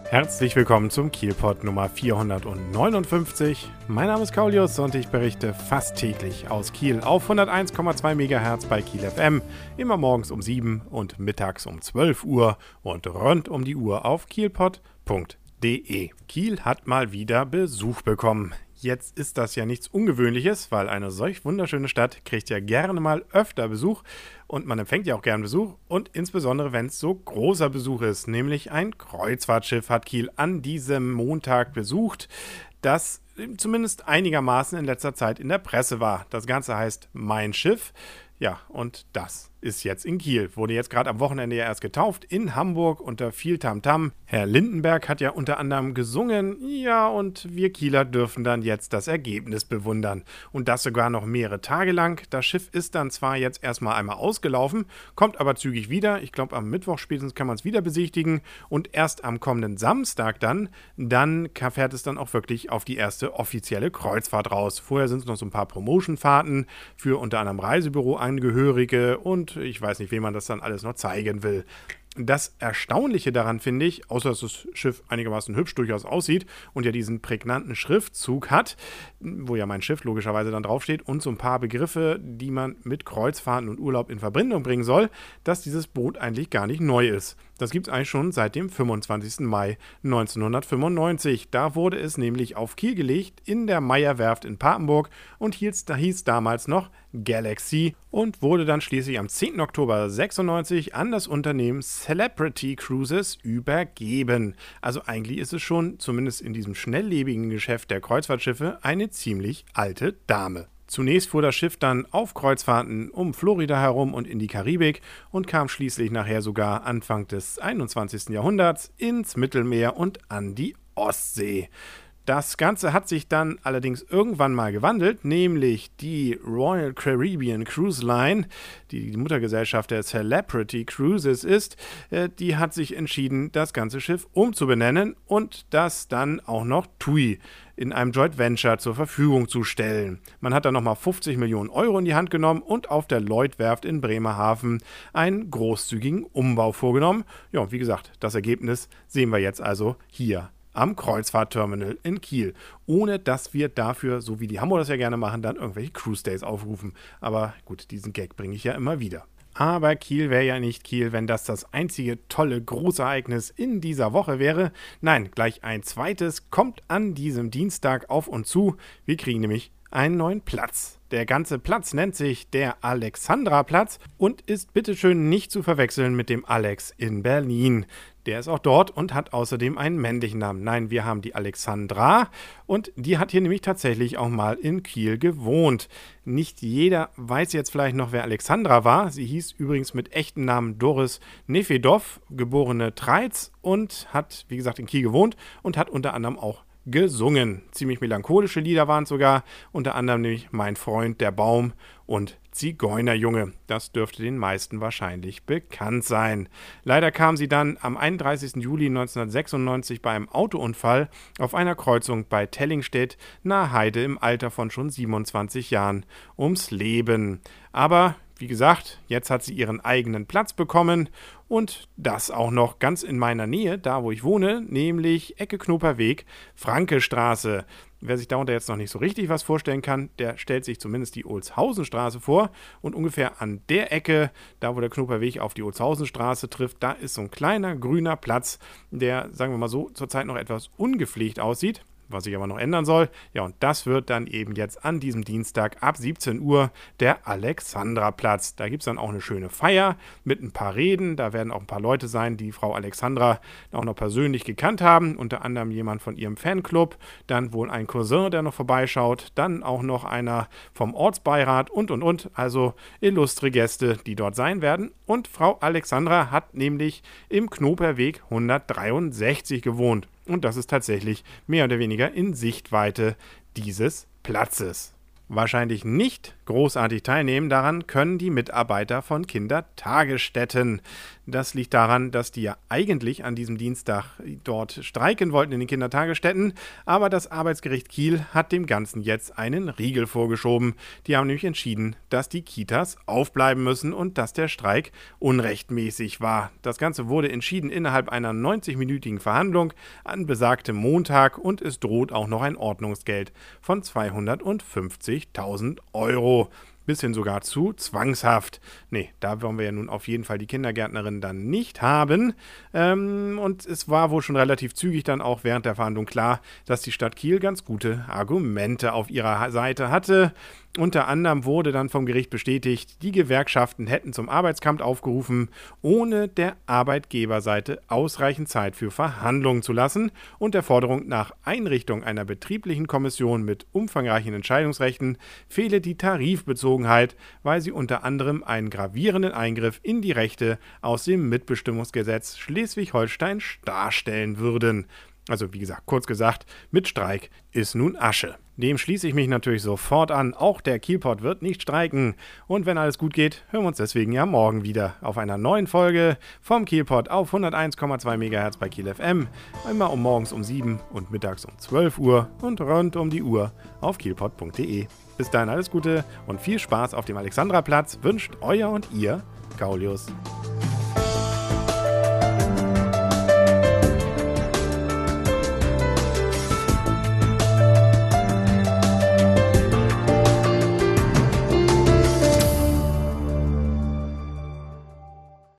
Herzlich willkommen zum Kielpot Nummer 459. Mein Name ist Kaulius und ich berichte fast täglich aus Kiel auf 101,2 MHz bei Kiel FM, immer morgens um 7 und mittags um 12 Uhr und rund um die Uhr auf kielpot.de. Kiel hat mal wieder Besuch bekommen. Jetzt ist das ja nichts Ungewöhnliches, weil eine solch wunderschöne Stadt kriegt ja gerne mal öfter Besuch und man empfängt ja auch gern Besuch und insbesondere, wenn es so großer Besuch ist, nämlich ein Kreuzfahrtschiff hat Kiel an diesem Montag besucht, das zumindest einigermaßen in letzter Zeit in der Presse war. Das Ganze heißt Mein Schiff. Ja, und das ist jetzt in Kiel. Wurde jetzt gerade am Wochenende ja erst getauft in Hamburg unter viel Tamtam. Herr Lindenberg hat ja unter anderem gesungen. Ja, und wir Kieler dürfen dann jetzt das Ergebnis bewundern. Und das sogar noch mehrere Tage lang. Das Schiff ist dann zwar jetzt erstmal einmal ausgelaufen, kommt aber zügig wieder. Ich glaube, am Mittwoch spätestens kann man es wieder besichtigen. Und erst am kommenden Samstag dann fährt es dann auch wirklich auf die erste offizielle Kreuzfahrt raus. Vorher sind es noch so ein paar Promotionfahrten für unter anderem Reisebüroangehörige und ich weiß nicht, wem man das dann alles noch zeigen will. Das Erstaunliche daran finde ich, außer dass das Schiff einigermaßen hübsch durchaus aussieht und ja diesen prägnanten Schriftzug hat, wo ja mein Schiff logischerweise dann draufsteht und so ein paar Begriffe, die man mit Kreuzfahrten und Urlaub in Verbindung bringen soll, dass dieses Boot eigentlich gar nicht neu ist. Das gibt es eigentlich schon seit dem 25. Mai 1995. Da wurde es nämlich auf Kiel gelegt in der Meyer-Werft in Papenburg und hieß damals noch Galaxy und wurde dann schließlich am 10. Oktober 96 an das Unternehmen Celebrity Cruises übergeben. Also eigentlich ist es schon, zumindest in diesem schnelllebigen Geschäft der Kreuzfahrtschiffe, eine ziemlich alte Dame. Zunächst fuhr das Schiff dann auf Kreuzfahrten um Florida herum und in die Karibik und kam schließlich nachher sogar Anfang des 21. Jahrhunderts ins Mittelmeer und an die Ostsee. Das Ganze hat sich dann allerdings irgendwann mal gewandelt, nämlich die Royal Caribbean Cruise Line, die die Muttergesellschaft der Celebrity Cruises ist, die hat sich entschieden, das ganze Schiff umzubenennen und das dann auch noch TUI in einem Joint Venture zur Verfügung zu stellen. Man hat dann nochmal 50 Millionen Euro in die Hand genommen und auf der Lloyd-Werft in Bremerhaven einen großzügigen Umbau vorgenommen. Ja, und wie gesagt, das Ergebnis sehen wir jetzt also hier am Kreuzfahrtterminal in Kiel, ohne dass wir dafür, so wie die Hamburger das ja gerne machen, dann irgendwelche Cruise Days aufrufen. Aber gut, diesen Gag bringe ich ja immer wieder. Aber Kiel wäre ja nicht Kiel, wenn das einzige tolle Großereignis in dieser Woche wäre. Nein, gleich ein zweites kommt an diesem Dienstag auf uns zu. Wir kriegen nämlich einen neuen Platz. Der ganze Platz nennt sich der Alexandra-Platz und ist bitteschön nicht zu verwechseln mit dem Alex in Berlin. Der ist auch dort und hat außerdem einen männlichen Namen. Nein, wir haben die Alexandra und die hat hier nämlich tatsächlich auch mal in Kiel gewohnt. Nicht jeder weiß jetzt vielleicht noch, wer Alexandra war. Sie hieß übrigens mit echtem Namen Doris Nefedov, geborene Treitz und hat, wie gesagt, in Kiel gewohnt und hat unter anderem auch gesungen. Ziemlich melancholische Lieder waren es sogar, unter anderem nämlich Mein Freund, der Baum und Zigeunerjunge. Das dürfte den meisten wahrscheinlich bekannt sein. Leider kam sie dann am 31. Juli 1996 bei einem Autounfall auf einer Kreuzung bei Tellingstedt nahe Heide im Alter von schon 27 Jahren ums Leben. Aber wie gesagt, jetzt hat sie ihren eigenen Platz bekommen und das auch noch ganz in meiner Nähe, da wo ich wohne, nämlich Ecke Knoperweg, Frankestraße. Wer sich darunter jetzt noch nicht so richtig was vorstellen kann, der stellt sich zumindest die Olshausenstraße vor und ungefähr an der Ecke, da wo der Knoperweg auf die Olshausenstraße trifft, da ist so ein kleiner grüner Platz, der, sagen wir mal so, zurzeit noch etwas ungepflegt aussieht. Was sich aber noch ändern soll. Ja, und das wird dann eben jetzt an diesem Dienstag ab 17 Uhr der Alexandra-Platz. Da gibt es dann auch eine schöne Feier mit ein paar Reden. Da werden auch ein paar Leute sein, die Frau Alexandra auch noch persönlich gekannt haben. Unter anderem jemand von ihrem Fanclub. Dann wohl ein Cousin, der noch vorbeischaut. Dann auch noch einer vom Ortsbeirat und. Also illustre Gäste, die dort sein werden. Und Frau Alexandra hat nämlich im Knoperweg 163 gewohnt. Und das ist tatsächlich mehr oder weniger in Sichtweite dieses Platzes. Wahrscheinlich nicht großartig teilnehmen daran können die Mitarbeiter von Kindertagesstätten. Das liegt daran, dass die ja eigentlich an diesem Dienstag dort streiken wollten in den Kindertagesstätten, aber das Arbeitsgericht Kiel hat dem Ganzen jetzt einen Riegel vorgeschoben. Die haben nämlich entschieden, dass die Kitas aufbleiben müssen und dass der Streik unrechtmäßig war. Das Ganze wurde entschieden innerhalb einer 90-minütigen Verhandlung an besagtem Montag und es droht auch noch ein Ordnungsgeld von 250.000 Euro. Bis hin sogar zu Zwangshaft. Nee, da wollen wir ja nun auf jeden Fall die Kindergärtnerin dann nicht haben. Und es war wohl schon relativ zügig dann auch während der Verhandlung klar, dass die Stadt Kiel ganz gute Argumente auf ihrer Seite hatte. Unter anderem wurde dann vom Gericht bestätigt, die Gewerkschaften hätten zum Arbeitskampf aufgerufen, ohne der Arbeitgeberseite ausreichend Zeit für Verhandlungen zu lassen und der Forderung nach Einrichtung einer betrieblichen Kommission mit umfangreichen Entscheidungsrechten fehle die Tarifbezogenheit, weil sie unter anderem einen gravierenden Eingriff in die Rechte aus dem Mitbestimmungsgesetz Schleswig-Holstein darstellen würden. Also wie gesagt, kurz gesagt, mit Streik ist nun Asche. Dem schließe ich mich natürlich sofort an. Auch der Kielpot wird nicht streiken. Und wenn alles gut geht, hören wir uns deswegen ja morgen wieder auf einer neuen Folge vom Kielpot auf 101,2 MHz bei Kiel FM. Immer morgens um 7 und mittags um 12 Uhr und rund um die Uhr auf kielpot.de. Bis dahin alles Gute und viel Spaß auf dem Alexandraplatz wünscht euer und ihr Kaulius.